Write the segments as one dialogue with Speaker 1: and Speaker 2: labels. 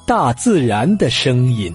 Speaker 1: 大自然的声音。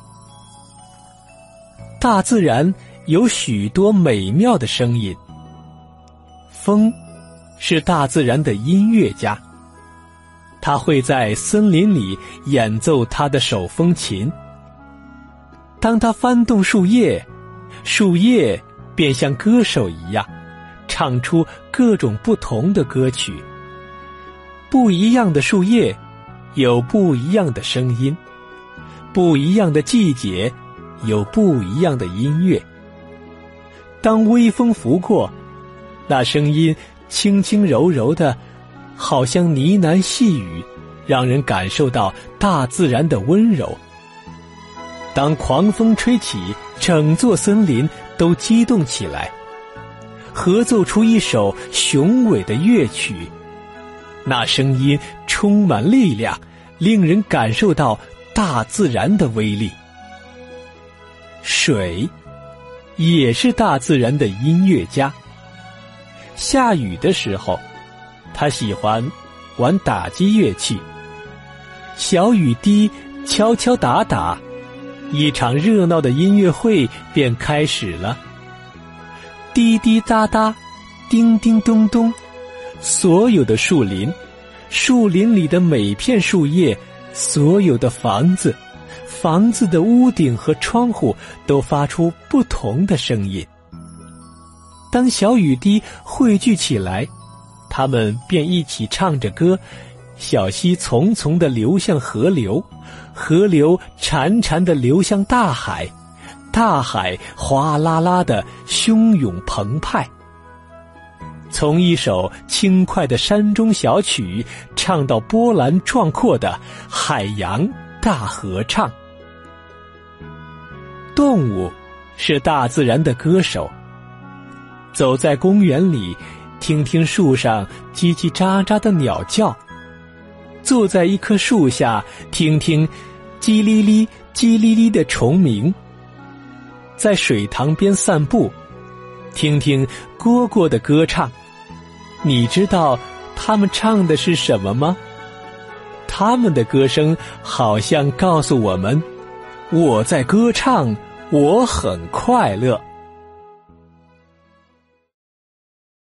Speaker 1: 大自然有许多美妙的声音。风是大自然的音乐家，他会在森林里演奏他的手风琴。当他翻动树叶，树叶便像歌手一样，唱出各种不同的歌曲。不一样的树叶有不一样的声音，不一样的季节有不一样的音乐。当微风拂过，那声音轻轻柔柔的，好像呢喃细语，让人感受到大自然的温柔。当狂风吹起，整座森林都激动起来，合奏出一首雄伟的乐曲。那声音充满力量，令人感受到大自然的威力。水也是大自然的音乐家。下雨的时候，他喜欢玩打击乐器，小雨滴敲敲打打，一场热闹的音乐会便开始了。滴滴答答，叮叮咚咚，所有的树林，树林里的每片树叶，所有的房子，房子的屋顶和窗户都发出不同的声音。当小雨滴汇聚起来，它们便一起唱着歌，小溪淙淙地流向河流，河流潺潺地流向大海，大海哗啦啦地汹涌澎湃。从一首轻快的山中小曲唱到波澜壮阔的海洋大合唱。动物是大自然的歌手，走在公园里，听听树上叽叽喳喳的鸟叫；坐在一棵树下，听听叽哩哩叽哩哩的虫鸣；在水塘边散步，听听蝈蝈的歌唱。你知道他们唱的是什么吗？他们的歌声好像告诉我们，我在歌唱，我很快乐。